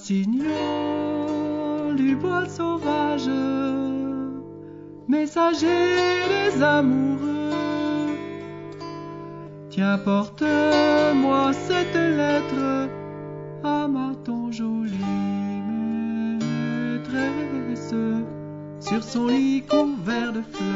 Rossignol du bois sauvage, messager des amoureux, tiens, porte-moi cette lettre à ma ton jolie maîtresse, sur son lit couvert de feu.